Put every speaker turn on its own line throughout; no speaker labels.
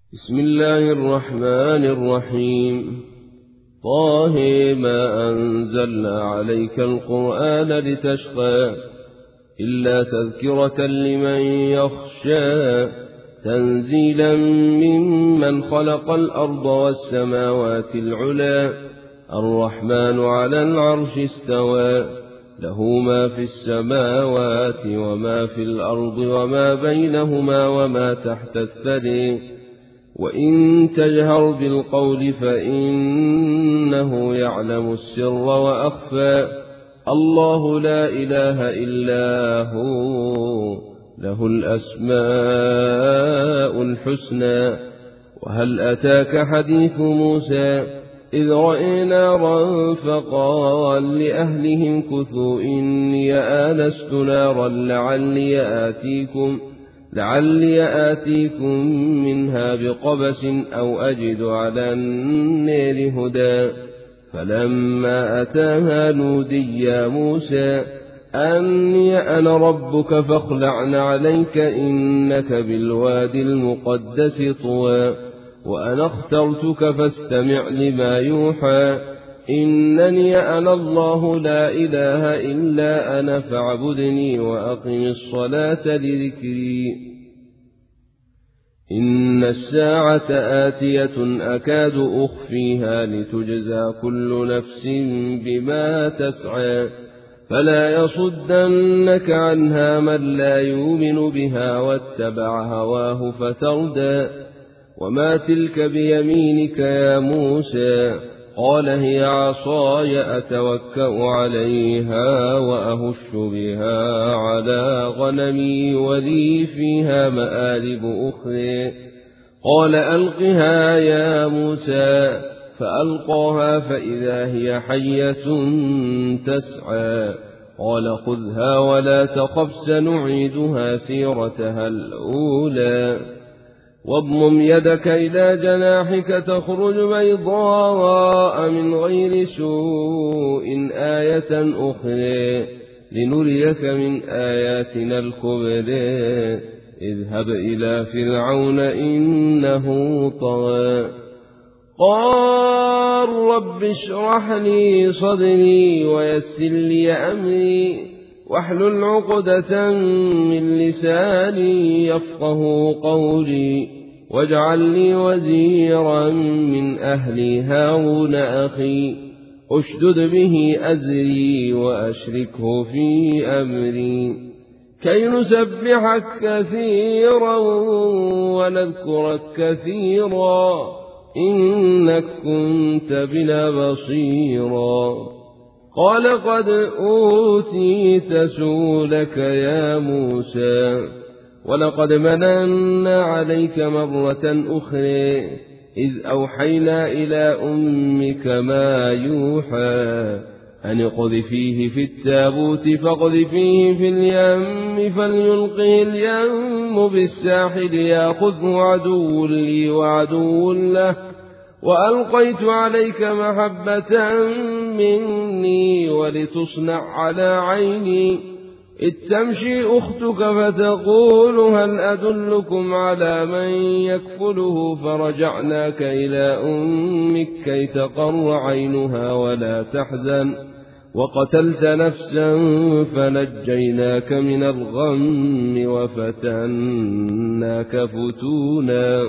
بسم الله الرحمن الرحيم. طه ما أنزلنا عليك القرآن لتشقى إلا تذكرة لمن يخشى تنزيلا ممن خلق الأرض والسماوات العلى الرحمن على العرش استوى له ما في السماوات وما في الأرض وما بينهما وما تحت الثري وإن تجهر بالقول فإنه يعلم السر وأخفى الله لا إله إلا هو له الأسماء الحسنى. وهل أتاك حديث موسى إذ رأى نارا فقال لأهلهم كثوا إني آنست نارا لعلي آتيكم منها بقبس أو أجد على النار هدى. فلما أتاها نودي يا موسى أني أنا ربك فاخلع عليك إنك بالوادي المقدس طوى وأنا اخترتك فاستمع لما يوحى إنني أنا الله لا إله إلا أنا فاعبدني وأقم الصلاة لذكري. إن الساعة آتية أكاد أخفيها لتجزى كل نفس بما تسعى فلا يصدنك عنها من لا يؤمن بها واتبع هواه فتردى. وما تلك بيمينك يا موسى قال هي عصاي أتوكأ عليها وأهش بها على غنمي ولي فيها مآرب أخرى. قال ألقها يا موسى فألقاها فإذا هي حية تسعى قال خذها ولا تخف سنعيدها سيرتها الأولى. واضمم يدك إلى جناحك تخرج بيضاء من غير سوء آية أخرى لنريك من آياتنا الكبرى. اذهب إلى فرعون إنه طغى. قال رب اشرح لي صدري ويسر لي أمري واحلل عقدة من لساني يفقه قولي واجعل لي وزيرا من أهلي هارون أخي أشدد به أزري وأشركه في أمري كي نسبحك كثيرا ونذكرك كثيرا إنك كنت بنا بصيرا. قال قد أوتيت سؤلك يا موسى ولقد مننا عليك مرة أخرى إذ أوحينا إلى أمك ما يوحى أن اقذفيه في التابوت فاقذفيه في اليم فليلقه اليم بالساحل يأخذه عدو لي وعدو له وألقيت عليك محبة مني ولتصنع على عيني إذ تمشي أختك فتقول هل أدلكم على من يكفله فرجعناك إلى أمك كي تقر عينها ولا تحزن وقتلت نفسا فنجيناك من الغم وفتناك فتونا.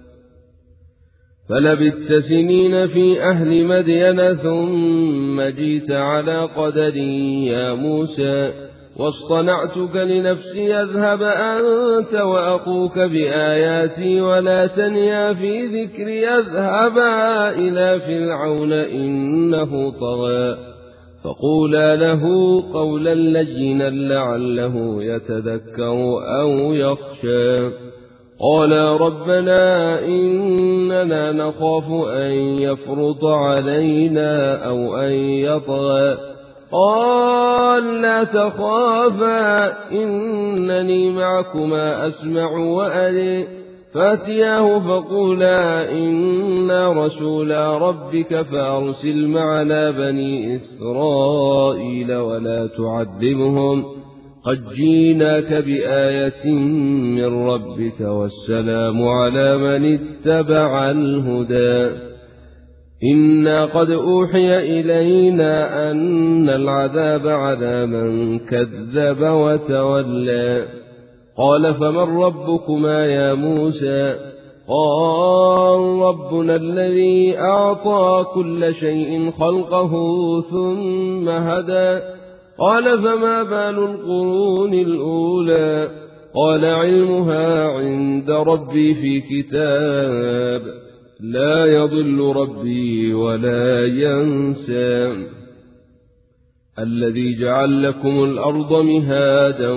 فلبثت سنين في أهل مدين ثم جيت على قدري يا موسى واصطنعتك لنفسي اذهب أنت وأخوك بآياتي ولا تنيا في ذكري اذهبا إلى فرعون إنه طغى فقولا له قولا لينا لعله يتذكر أو يخشى. قالا ربنا إننا نخاف أن يفرط علينا أو أن يطغى. قال لا تخافا إنني معكما أسمع وأري. فاتياه فقولا إنا رسولا ربك فأرسل معنا بني إسرائيل ولا تعذبهم قد جيناك بآية من ربك والسلام على من اتبع الهدى إنا قد أوحي إلينا أن العذاب على من كذب وتولى قال فمن ربكما يا موسى قال ربنا الذي أعطى كل شيء خلقه ثم هدى قال فما بال القرون الأولى قال علمها عند ربي في كتاب لا يضل ربي ولا ينسى الذي جعل لكم الأرض مهادا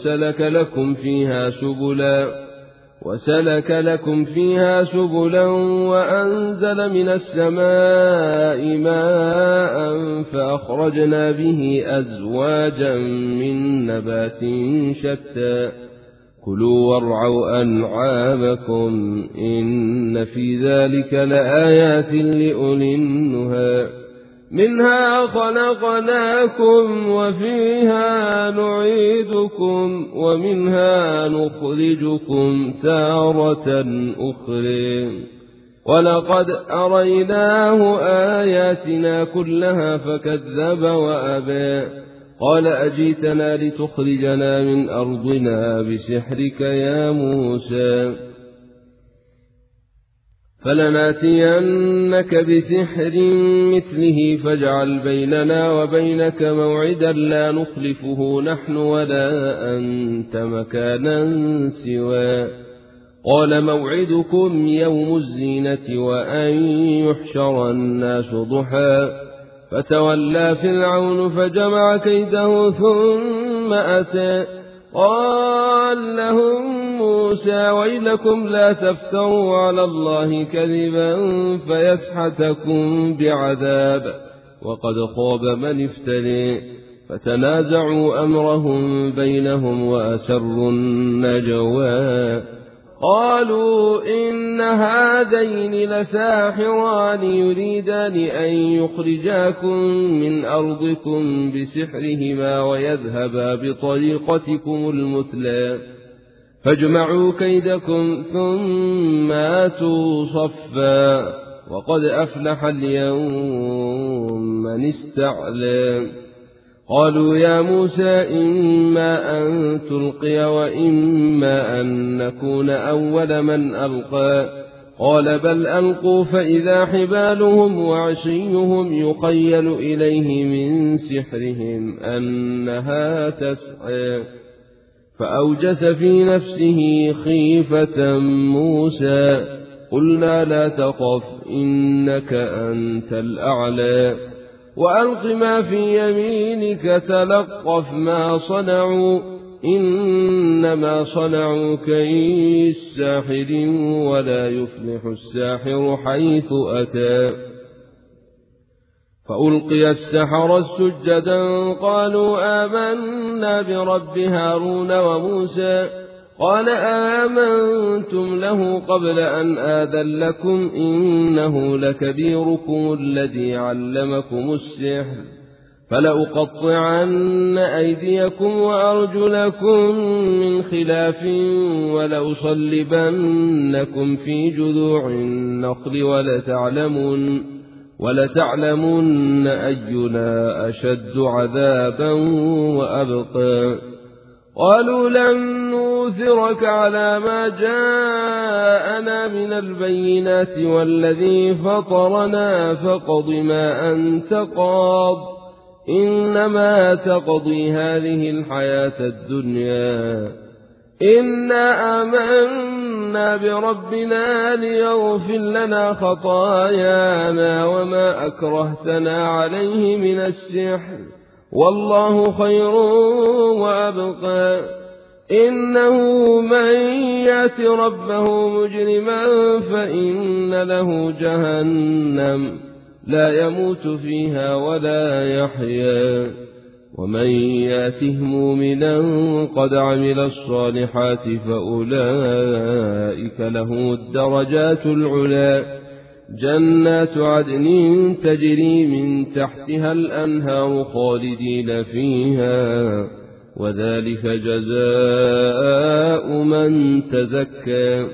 وسلك لكم فيها سبلا وأنزل من السماء ماء فأخرجنا به أزواجا من نبات شتى كلوا وارعوا أنعامكم إن في ذلك لآيات لأولي النهى منها خلقناكم وفيها نعيدكم ومنها نخرجكم تارة أخرى ولقد أريناه آياتنا كلها فكذب وأبى قال أجيتنا لتخرجنا من أرضنا بسحرك يا موسى فلناتينك بسحر مثله فاجعل بيننا وبينك موعدا لا نخلفه نحن ولا أنت مكانا سوى قال موعدكم يوم الزينة وأن يحشر الناس ضحى فتولى فرعون فجمع كيده ثم أتى قال لهم موسى ويلكم لا تفتروا على الله كذبا فيسحتكم بعذاب وقد خاب من افتري فتنازعوا أمرهم بينهم وأسروا النجوى قالوا إن هذين لساحران يريدان أن يخرجاكم من أرضكم بسحرهما ويذهبا بطريقتكم المثلى فاجمعوا كيدكم ثم آتوا صفا وقد أفلح اليوم من استعلى قالوا يا موسى إما أن تلقي وإما أن نكون أول من ألقى قال بل ألقوا فإذا حبالهم وعشيهم يخيل إليه من سحرهم أنها تسعى فأوجس في نفسه خيفة موسى قلنا لا تخف إنك أنت الأعلى وألق ما في يمينك تلقف ما صنعوا إنما صنعوا كيد ساحر ولا يفلح الساحر حيث أتى فألقي السحرة سجدا قالوا آمنا برب هارون وموسى قال آمنتم له قبل أن آذن لكم إنه لكبيركم الذي علمكم السحر فلأقطعن أيديكم وأرجلكم من خلاف ولأصلبنكم في جذوع النخل ولتعلمن أينا أشد عذابا وأبقى قالوا لن نؤثرك على ما جاءنا من البينات والذي فطرنا فاقض ما أنت قاض إنما تقضي هذه الحياة الدنيا إنا آمنا بربنا ليغفر لنا خطايانا وما أكرهتنا عليه من السحر والله خير وأبقى إنه من يأت ربه مجرما فإن له جهنم لا يموت فيها ولا يحيا ومن يأته مؤمنا قد عمل الصالحات فأولئك لهم الدرجات العلى جنات عدن تجري من تحتها الأنهار خالدين فيها وذلك جزاء من تزكى.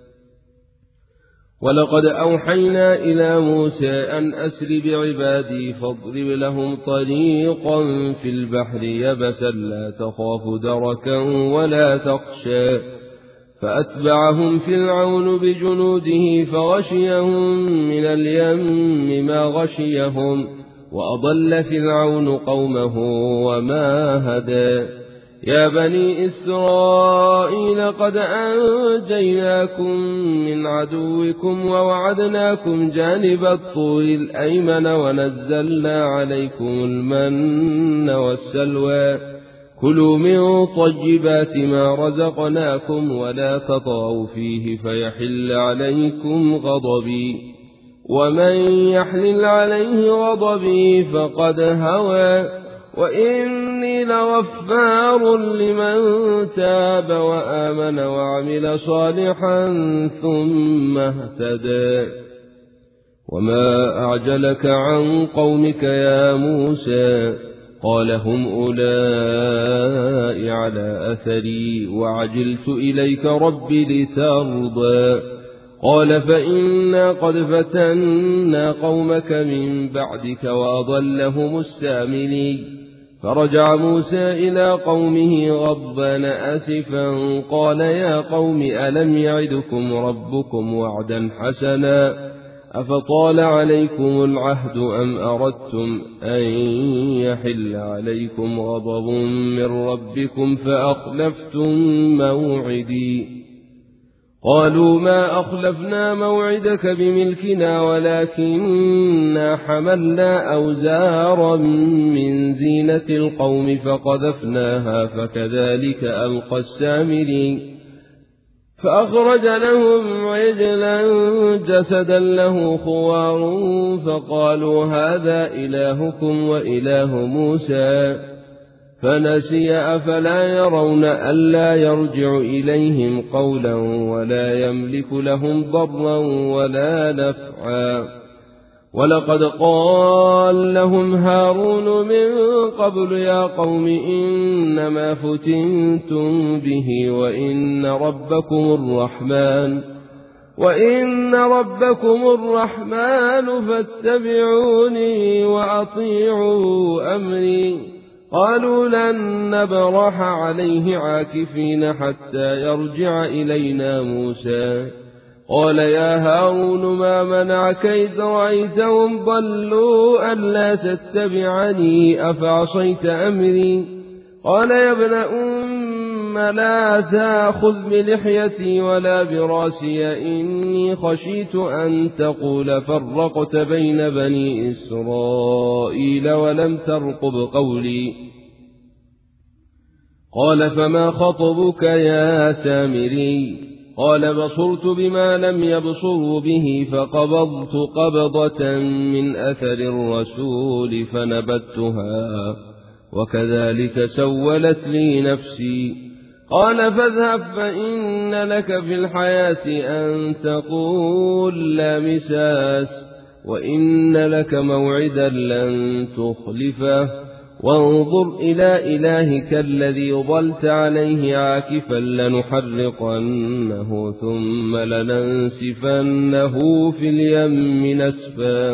ولقد أوحينا إلى موسى أن أسر بعبادي فاضرب لهم طريقا في البحر يبسا لا تخاف دركا ولا تخشى فأتبعهم فرعون بجنوده فغشيهم من اليم ما غشيهم وأضل فرعون قومه وما هدى. يا بني إسرائيل قد أنجيناكم من عدوكم ووعدناكم جانب الطور الأيمن ونزلنا عليكم المن والسلوى كلوا من طيبات ما رزقناكم ولا تطغوا فيه فيحل عليكم غضبي ومن يحلل عليه غضبي فقد هوى وإني لغفار لمن تاب وآمن وعمل صالحا ثم اهتدى. وما أعجلك عن قومك يا موسى قال هم أولئك على أثري وعجلت إليك رب لترضى. قال فإنا قد فتنا قومك من بعدك وأضلهم السامري. فرجع موسى إلى قومه غضبان آسفا قال يا قوم ألم يعدكم ربكم وعدا حسنا أفطال عليكم العهد أم أردتم أن يحل عليكم غضب من ربكم فأخلفتم موعدي. قالوا ما أخلفنا موعدك بملكنا ولكننا حملنا أوزارا من زينة القوم فقذفناها فكذلك ألقى السامري. فأخرج لهم عجلا جسدا له خوار فقالوا هذا إلهكم وإله موسى فنسي أفلا يرون ألا يرجع إليهم قولا ولا يملك لهم ضرا ولا نفعا. ولقد قال لهم هارون من قبل يا قوم إنما فتنتم به وإن ربكم الرحمن فاتبعوني وأطيعوا أمري. قالوا لن نبرح عليه عاكفين حتى يرجع إلينا موسى. قال يا هارون ما منعك إذ رأيتهم ضلوا ألا تتبعني أفعصيت أمري. قال يا ابن أم لا تأخذ بلحيتي ولا براسي إني خشيت أن تقول فرقت بين بني إسرائيل ولم ترقب قولي. قال فما خطبك يا سامري؟ قال بصرت بما لم يبصروا به فقبضت قبضة من أثر الرسول فنبذتها وكذلك سولت لي نفسي. قال فاذهب فإن لك في الحياة أن تقول لا مساس وإن لك موعدا لن تخلفه وانظر إلى إلهك الذي ظلت عليه عاكفا لنحرقنه ثم لننسفنه في اليم نسفا.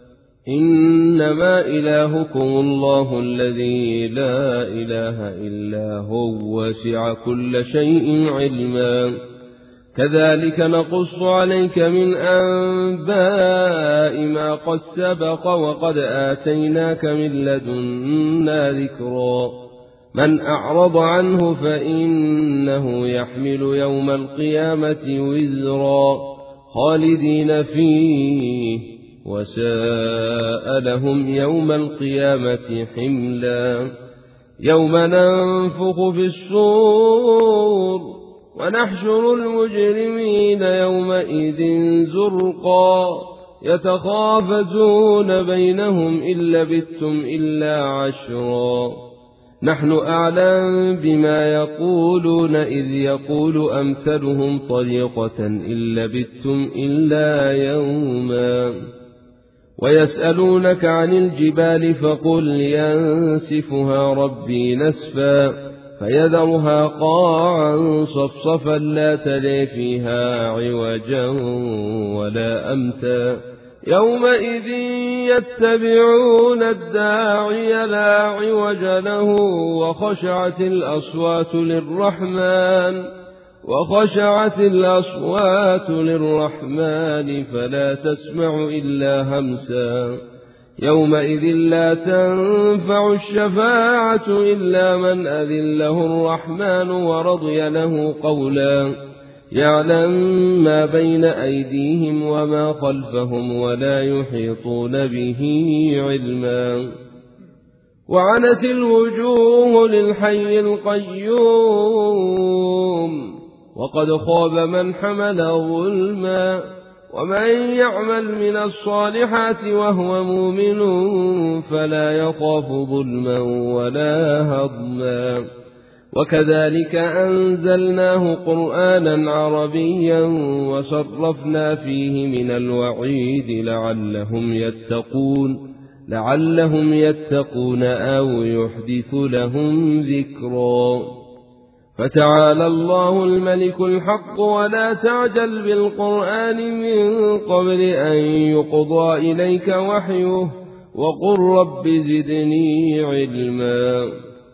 إنما إلهكم الله الذي لا إله إلا هو وسع كل شيء علما. كذلك نقص عليك من أنباء ما قد سبق وقد آتيناك من لدنا ذكرا. من أعرض عنه فإنه يحمل يوم القيامة وزرا خالدين فيه وساء لهم يوم القيامة حملا. يوم ننفخ في الصور ونحشر المجرمين يومئذ زرقا يتخافتون بينهم إن لبثتم إلا عشرا. نحن أعلم بما يقولون إذ يقول أمثلهم طريقة إن لبثتم إلا يوما. ويسألونك عن الجبال فقل ينسفها ربي نسفا فيذرها قاعا صفصفا لا ترى فيها عوجا ولا أمتا يومئذ يتبعون الداعي لا عوج له وخشعت الأصوات للرحمن فلا تسمع إلا همسا يومئذ لا تنفع الشفاعة إلا من أذن له الرحمن ورضي له قولا يعلم ما بين أيديهم وما خلفهم ولا يحيطون به علما وعنت الوجوه للحي القيوم وقد خاب من حمل ظلما ومن يعمل من الصالحات وهو مؤمن فلا يخاف ظلما ولا هضما وكذلك أنزلناه قرآنا عربيا وصرفنا فيه من الوعيد لعلهم يتقون أو يحدث لهم ذكرا فتعالى الله الملك الحق ولا تعجل بالقرآن من قبل أن يقضى إليك وحيه وقل رب زدني علما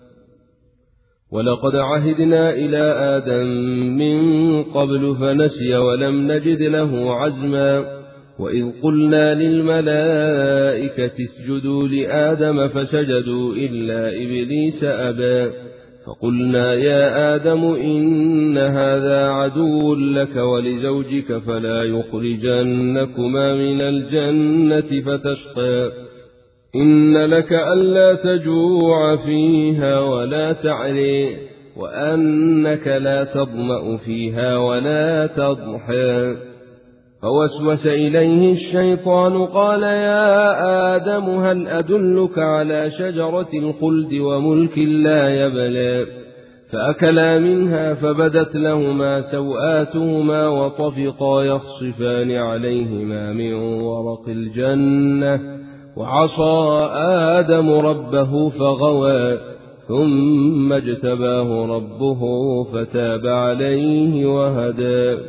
ولقد عهدنا إلى آدم من قبل فنسي ولم نجد له عزما وإذ قلنا للملائكة اسجدوا لآدم فسجدوا إلا إبليس أبى فقلنا يا آدم إن هذا عدو لك ولزوجك فلا يخرجنكما من الجنة فتشقى إن لك ألا تجوع فيها ولا تعري وأنك لا تظمأ فيها ولا تضحى فوسوس إليه الشيطان قال يا آدم هل أدلك على شجرة الخلد وملك لا يبلى فأكلا منها فبدت لهما سوآتهما وطفقا يخصفان عليهما من ورق الجنة وعصى آدم ربه فغوى ثم اجتباه ربه فتاب عليه وهدى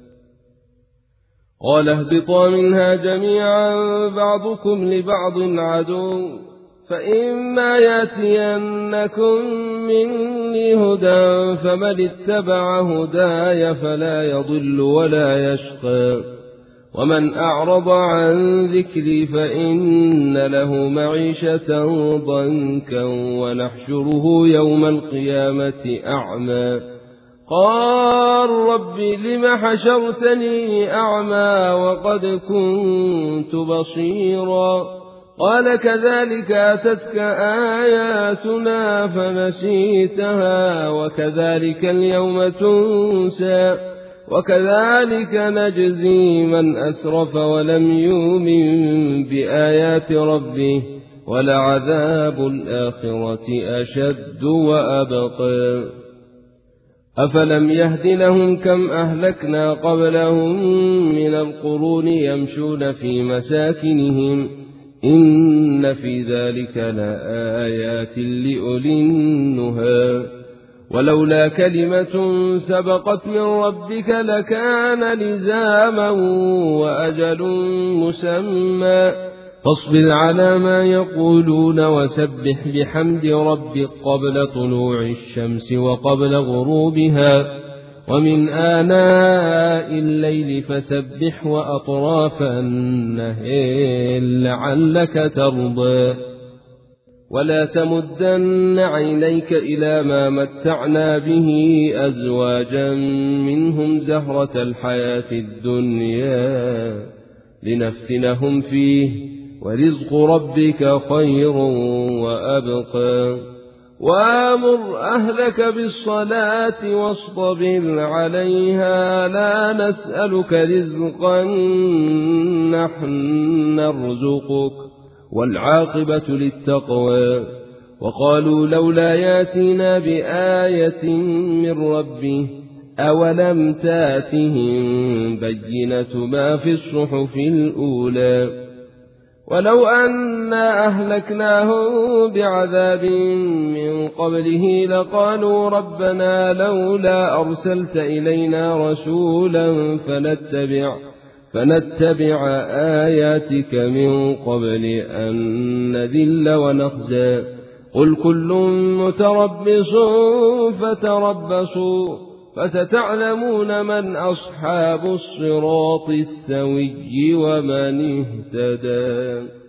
قال اهبطا منها جميعا بعضكم لبعض عدو فإما يأتينكم مني هدى فمن اتبع هداي فلا يضل ولا يشقى ومن أعرض عن ذكري فإن له معيشة ضنكا ونحشره يوم القيامة أعمى قال رب لم حشرتني أعمى وقد كنت بصيرا قال كذلك أتتك آياتنا فنسيتها وكذلك اليوم تنسى وكذلك نجزي من أسرف ولم يؤمن بآيات ربه ولعذاب الآخرة أشد وأبقى أفلم يهد لهم كم أهلكنا قبلهم من القرون يمشون في مساكنهم إن في ذلك لآيات لأولي النهى ولولا كلمة سبقت من ربك لكان لزاما وأجل مسمى فاصبر على ما يقولون وسبح بحمد ربك قبل طلوع الشمس وقبل غروبها ومن آناء الليل فسبح وأطراف النهار لعلك ترضى ولا تمدن عينيك إلى ما متعنا به أزواجا منهم زهرة الحياة الدنيا لنفتنهم فيه ورزق ربك خير وأبقى وامر أهلك بالصلاة واصطبر عليها لا نسألك رزقا نحن نرزقك والعاقبة للتقوى وقالوا لولا ياتينا بآية من ربه أولم تاتهم بينة ما في الصحف الأولى ولو أنا أهلكناهم بعذاب من قبله لقالوا ربنا لولا أرسلت إلينا رسولا فنتبع آياتك من قبل أن نذل ونخزى قل كل متربص فتربصوا فستعلمون من أصحاب الصراط السوي ومن اهتدى.